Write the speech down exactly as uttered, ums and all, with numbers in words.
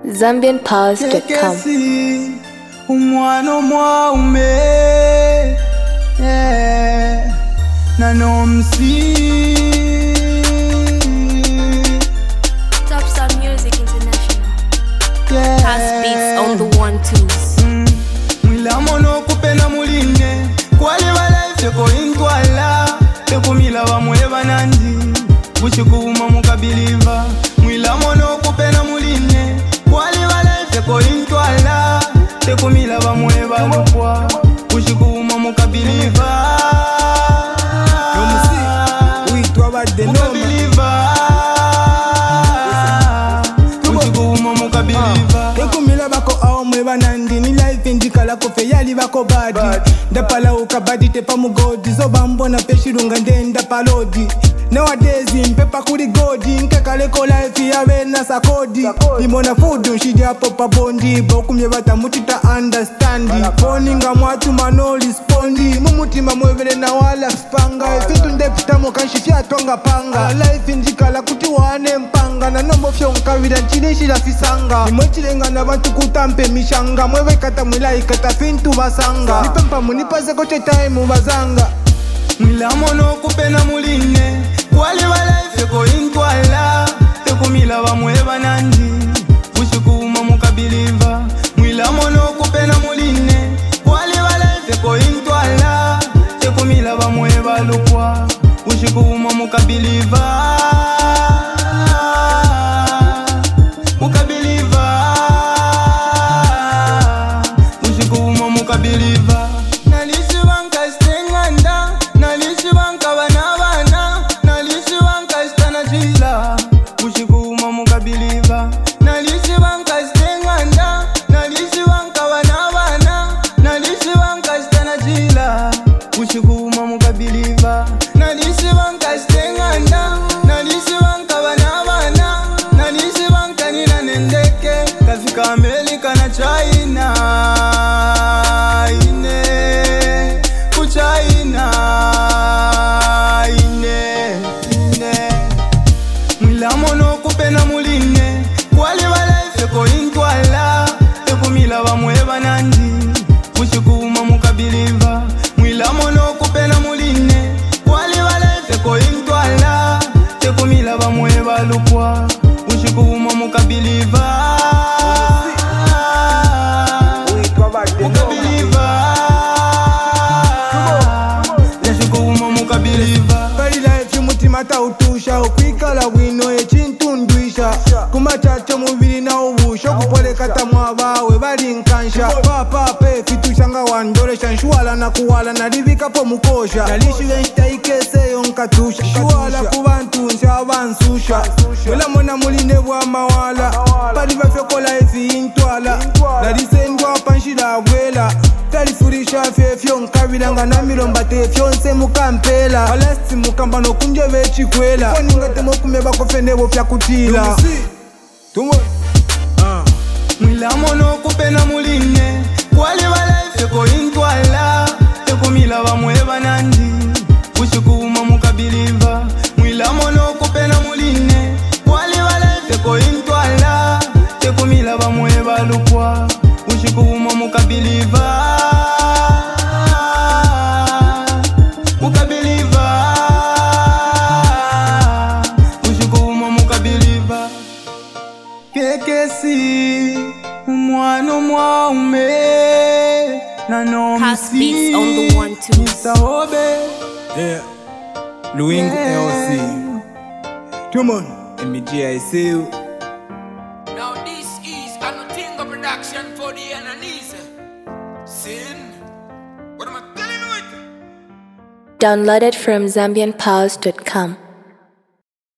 zambian pause dot com. Umwana mwaume yeah. Nanomsi Top Star Music International. yeah. Past beats on the one twos. mm. Mwila mono kupena muline kwali walaise ko intwala tekumila wamweba nandi bushikuma mukabiliva. Mwila mono kupena muline kwali walaise ko intwala tekumila wamweba lupwa bushikuma mukabiliva. Mukabiliva bushikuma mukabiliva. Tekumila bako ao mweba nandi ni life indikala kofe yali bako badi ndapala ukabadi tepa mugodi zoba mbona peshirunga ndenda palodi. Nowadays impepa kuri godi nkekaleko life yawe na sakodi nimona food nshidi hapo pabondi bokumye batamutita understandi phoninga mwatu mano respondi mumutima mwevele na wala spanga fitu ndepitamo kanshifya tonga panga life indikala kuti wane mpanga na nombo fyo nkavira nchinishi la fisanga nimwechilenga na bantu kutampe mishanga mwewe kata mwilai kata fintu basanga nipempa munipaze kote time bazanga. Mwila mono kupena muline kwali walaise ko intwala tekumila wamweba nandi bushikuma mukabiliva. Mwila mono kupena muline kwali walaise ko intwala tekumila wamweba lupwa bushikuma mukabiliva. Mukabiliva bushikuma mukabiliva. Nalisi wanka stenganda nalisi wanka bana bana nalisi wanka stana jila bushikuma mukabiliva. Nalisi wanka stenganda nalisi wanka bana bana nalisi wanka stana jila bushikuma mukabiliva. Nalisi wanka stenganda nalisi wanka bana bana nalisi wanka nina nendeke kafika Amerika na China ine kuchaina ine ine. Mwila mono kupena muline kwali walaise ko intwala tekumila wamweba nandi bushikuma mukabiliva. Mwila mono kupena muline kwali walaise ko intwala tekumila wamweba lupwa bushikuma mukabiliva. Mukabiliva yashikuma mukabiliva. Bali life y'umutima tautusha ukwikala wino echintundwisha kumachacho mubiri na ubusho kupoleka tamwa bawe bali nkansha papa pe fitushanga wandolesha nshwala na kuwala nalivika po mukosha nalishiwe nshitaikeseyo nkatusha nshwala kubantu nshabansusha wela mona muline bwa mawala bali bafyokola efi intwala nalisendwa panshila abwela talifurisha fyefyo nkabilanga na milomba tefyo nse mukampela alasti mukamba nokunje bechikwela koningatemo kumeba kofenebo fyakutila tumo. Mwila mono kupena muline kwali walaise ko intwala tekumila wamweba nandi bushikuma mukabiliva. Mwila mono kupena muline kwali walaise ko intwala tekumila wamweba lupwa bushikuma mukabiliva. Mukabiliva bushikuma mukabiliva. Kekesi umwana mwaume Past beats on the one twos. mister Hobe Yeah, Luingo yeah. L C. Come on, M G I C U. Now this is Anotinga production for the Ananisa. Sin. What am I telling you? Downloaded from zambian pause dot com.